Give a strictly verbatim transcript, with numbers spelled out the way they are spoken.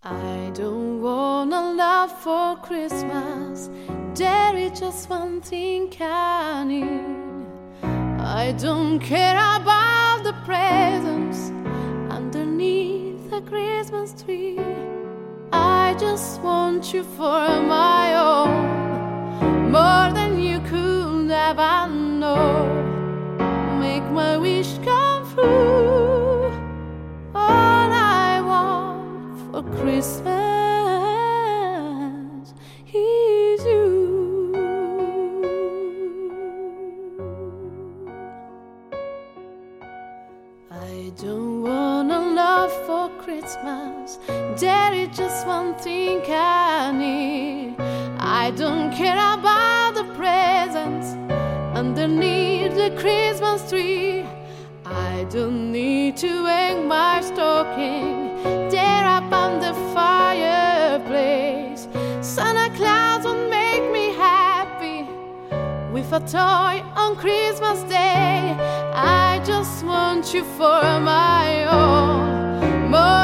I don't want a love for Christmas. There is just one thing I need. I don't care about the presents underneath the Christmas tree. I just want you for my own, more than you could ever know. Make my wish come true. All I want for Christmas is you. I don't want a love for Christmas. There is just one thing I need. I don't care about the presents underneath the Christmas tree. I don't need to hang my stocking there up on the fireplace. Santa Claus won't make me happy with a toy on Christmas Day. I just want you for my own, more